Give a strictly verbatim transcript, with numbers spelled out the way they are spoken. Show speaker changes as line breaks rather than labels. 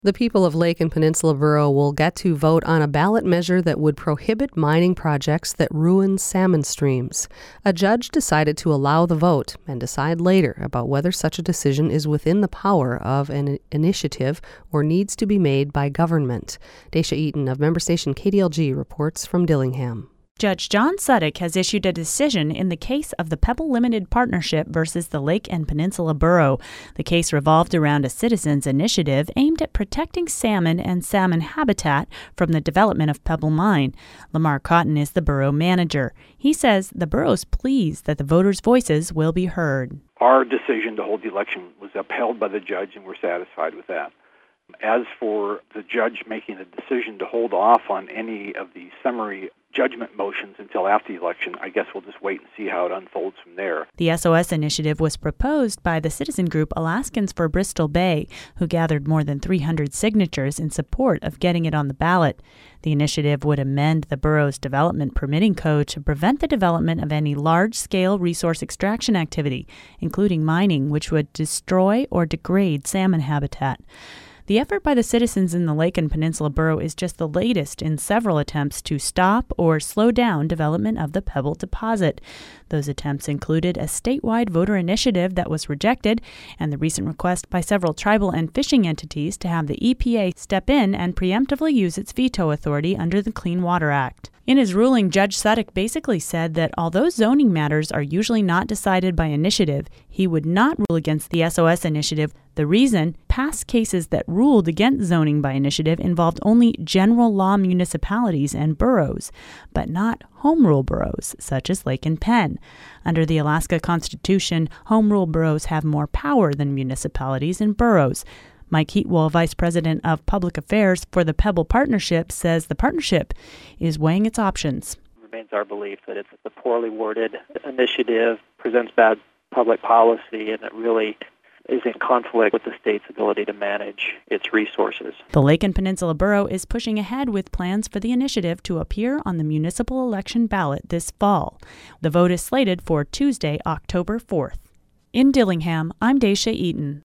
The people of Lake and Peninsula Borough will get to vote on a ballot measure that would prohibit mining projects that ruin salmon streams. A judge decided to allow the vote and decide later about whether such a decision is within the power of an initiative or needs to be made by government. Daisha Eaton of member station K D L G reports from Dillingham.
Judge John Suddick has issued a decision in the case of the Pebble Limited Partnership versus the Lake and Peninsula Borough. The case revolved around a citizens' initiative aimed at protecting salmon and salmon habitat from the development of Pebble Mine. Lamar Cotton is the borough manager. He says the borough's pleased that the voters' voices will be heard.
Our decision to hold the election was upheld by the judge, and we're satisfied with that. As for the judge making a decision to hold off on any of the summary judgment motions until after the election, I guess we'll just wait and see how it unfolds from there.
The S O S initiative was proposed by the citizen group Alaskans for Bristol Bay, who gathered more than three hundred signatures in support of getting it on the ballot. The initiative would amend the borough's development permitting code to prevent the development of any large-scale resource extraction activity, including mining, which would destroy or degrade salmon habitat. The effort by the citizens in the Lake and Peninsula Borough is just the latest in several attempts to stop or slow down development of the Pebble deposit. Those attempts included a statewide voter initiative that was rejected, and the recent request by several tribal and fishing entities to have the E P A step in and preemptively use its veto authority under the Clean Water Act. In his ruling, Judge Suddick basically said that although zoning matters are usually not decided by initiative, he would not rule against the S O S initiative. The reason, past cases that ruled against zoning by initiative involved only general law municipalities and boroughs, but not home rule boroughs, such as Lake and Penn. Under the Alaska Constitution, home rule boroughs have more power than municipalities and boroughs. Mike Heatwell, Vice President of Public Affairs for the Pebble Partnership, says the partnership is weighing its options.
It remains our belief that it's a poorly worded initiative, presents bad public policy, and it really is in conflict with the state's ability to manage its resources.
The Lake and Peninsula Borough is pushing ahead with plans for the initiative to appear on the municipal election ballot this fall. The vote is slated for Tuesday, October fourth. In Dillingham, I'm Daisha Eaton.